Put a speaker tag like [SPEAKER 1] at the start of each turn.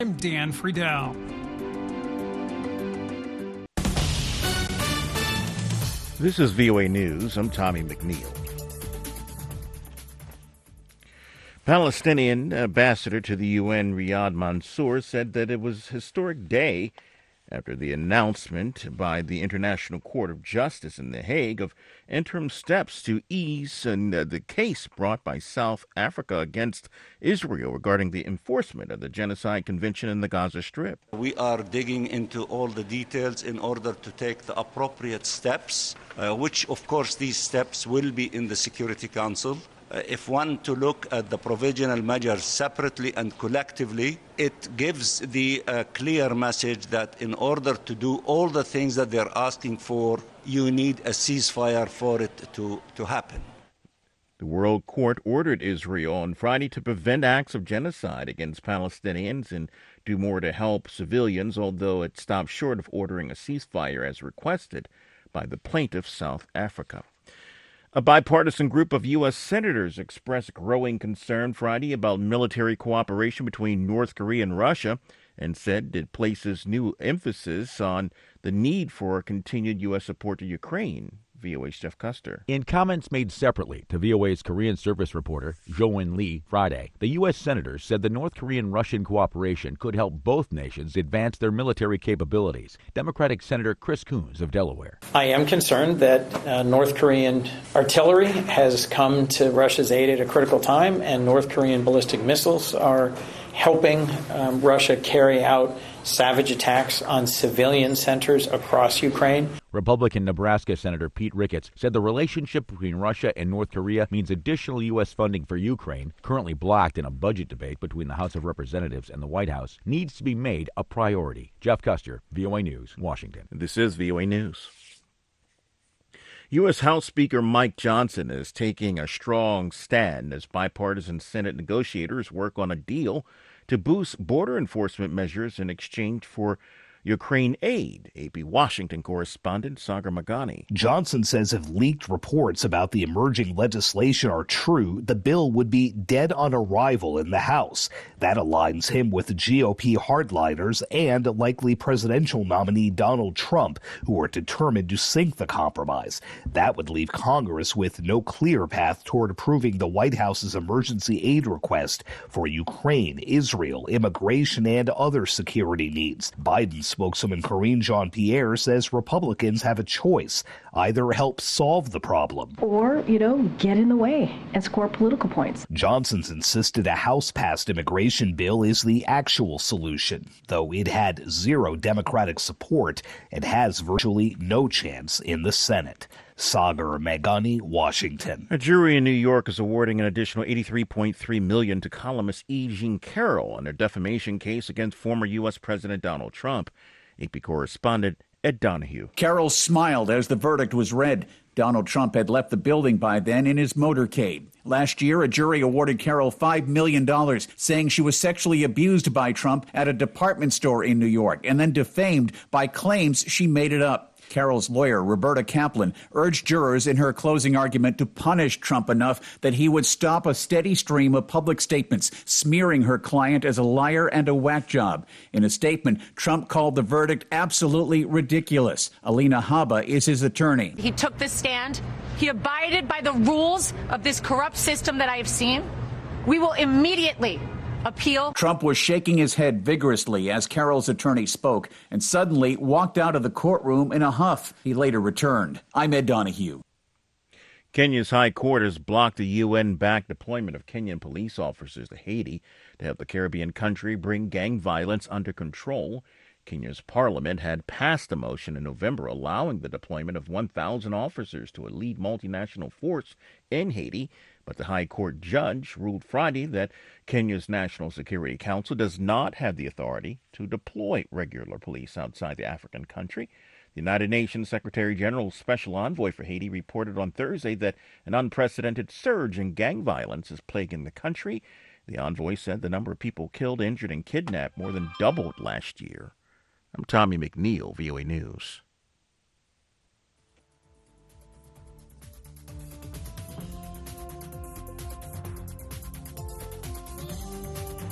[SPEAKER 1] I'm Dan Friedel.
[SPEAKER 2] This is VOA News. I'm Tommy McNeil. Palestinian ambassador to the UN, Riyad Mansour, said that it was a historic day after the announcement by the International Court of Justice in The Hague of interim steps to ease the case brought by South Africa against Israel regarding the enforcement of the Genocide Convention in the Gaza Strip.
[SPEAKER 3] We are digging into all the details in order to take the appropriate steps, which, of course, these steps will be in the Security Council. If one to look at the provisional measures separately and collectively, it gives the clear message that in order to do all the things that they're asking for, you need a ceasefire for it to happen.
[SPEAKER 2] The World Court ordered Israel on Friday to prevent acts of genocide against Palestinians and do more to help civilians, although it stopped short of ordering a ceasefire as requested by the plaintiff, South Africa. A bipartisan group of U.S. senators expressed growing concern Friday about military cooperation between North Korea and Russia and said it places new emphasis on the need for continued U.S. support to Ukraine. VOA's Jeff Custer.
[SPEAKER 4] In comments made separately to VOA's Korean service reporter, Jo-In Lee, Friday, the U.S. senators said the North Korean-Russian cooperation could help both nations advance their military capabilities. Democratic Senator Chris Coons of Delaware.
[SPEAKER 5] I am concerned that North Korean artillery has come to Russia's aid at a critical time, and North Korean ballistic missiles are helping Russia carry out savage attacks on civilian centers across Ukraine.
[SPEAKER 4] Republican Nebraska Senator Pete Ricketts said the relationship between Russia and North Korea means additional U.S. funding for Ukraine, currently blocked in a budget debate between the House of Representatives and the White House, needs to be made a priority. Jeff Custer, VOA News, Washington.
[SPEAKER 2] This is VOA News. U.S. House Speaker Mike Johnson is taking a strong stand as bipartisan Senate negotiators work on a deal to boost border enforcement measures in exchange for Ukraine aid. AP Washington correspondent Sagar Magani.
[SPEAKER 6] Johnson says if leaked reports about the emerging legislation are true, the bill would be dead on arrival in the House. That aligns him with the GOP hardliners and likely presidential nominee Donald Trump, who are determined to sink the compromise. That would leave Congress with no clear path toward approving the White House's emergency aid request for Ukraine, Israel, immigration, and other security needs. Biden's spokeswoman Karine Jean-Pierre says Republicans have a choice. Either help solve the problem
[SPEAKER 7] or, get in the way and score political points.
[SPEAKER 6] Johnson's insisted a House-passed immigration bill is the actual solution, though it had zero Democratic support and has virtually no chance in the Senate. Sagar Magani, Washington.
[SPEAKER 2] A jury in New York is awarding an additional $83.3 million to columnist E. Jean Carroll in a defamation case against former U.S. President Donald Trump. AP correspondent Ed Donahue.
[SPEAKER 8] Carroll smiled as the verdict was read. Donald Trump had left the building by then in his motorcade. Last year, a jury awarded Carroll $5 million, saying she was sexually abused by Trump at a department store in New York and then defamed by claims she made it up. Carroll's lawyer, Roberta Kaplan, urged jurors in her closing argument to punish Trump enough that he would stop a steady stream of public statements smearing her client as a liar and a whack job. In a statement, Trump called the verdict absolutely ridiculous. Alina Habba is his attorney.
[SPEAKER 9] He took the stand. He abided by the rules of this corrupt system that I have seen. We will immediately appeal.
[SPEAKER 8] Trump was shaking his head vigorously as Carroll's attorney spoke and suddenly walked out of the courtroom in a huff. He later returned. I'm Ed Donahue.
[SPEAKER 2] Kenya's High Court has blocked the UN-backed deployment of Kenyan police officers to Haiti to help the Caribbean country bring gang violence under control. Kenya's parliament had passed a motion in November allowing the deployment of 1,000 officers to a lead multinational force in Haiti, but the High Court judge ruled Friday that Kenya's National Security Council does not have the authority to deploy regular police outside the African country. The United Nations Secretary General's special envoy for Haiti reported on Thursday that an unprecedented surge in gang violence is plaguing the country. The envoy said the number of people killed, injured, and kidnapped more than doubled last year. I'm Tommy McNeil, VOA News.